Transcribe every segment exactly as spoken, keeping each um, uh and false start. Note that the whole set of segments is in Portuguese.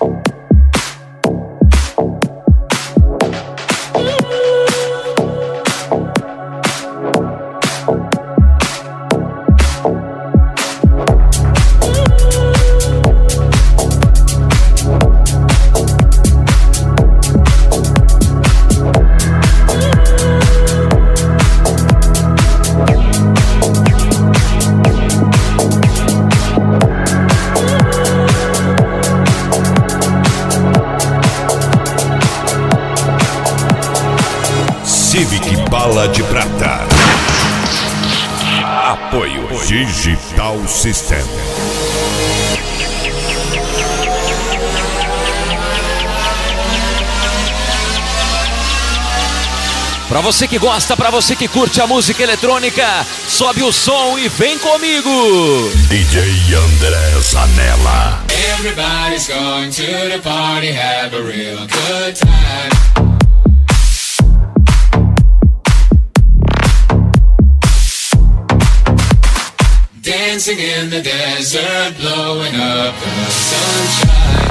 Civic Bala de Prata. Apoio Digital System. Pra você que gosta, pra você que curte a música eletrônica, sobe o som e vem comigo. D J André Zanella. Everybody's going to the party, have a real good time. Dancing in the desert, blowing up the sunshine.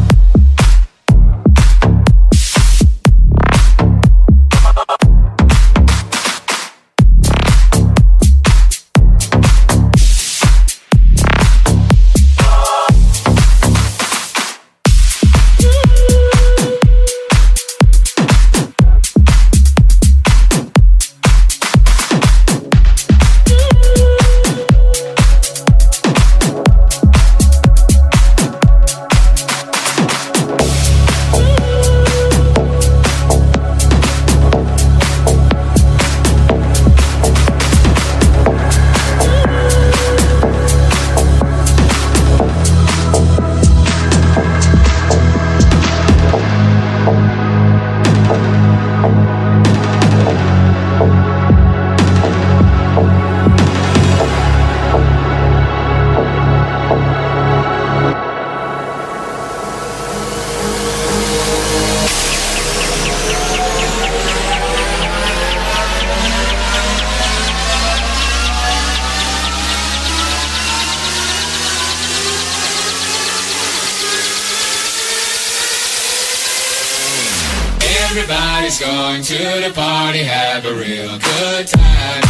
Everybody's going to the party, have a real good time.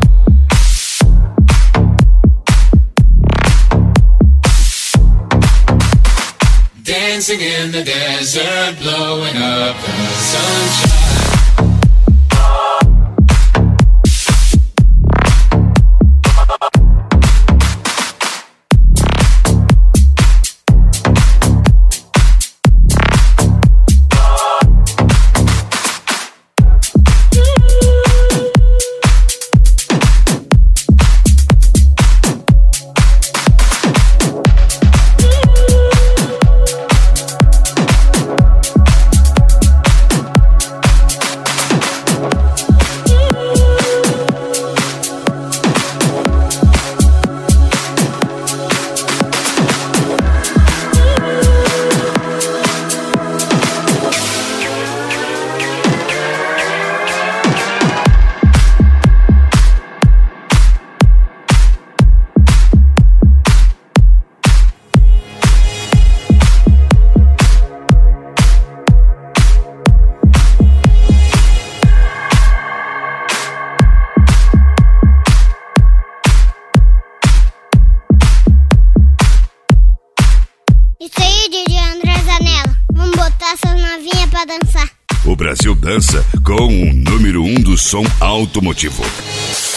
Dancing in the desert, blowing up the sunshine. Isso aí, D J André Zanella. Vamos botar essas novinhas pra dançar. O Brasil dança com o número um do som automotivo.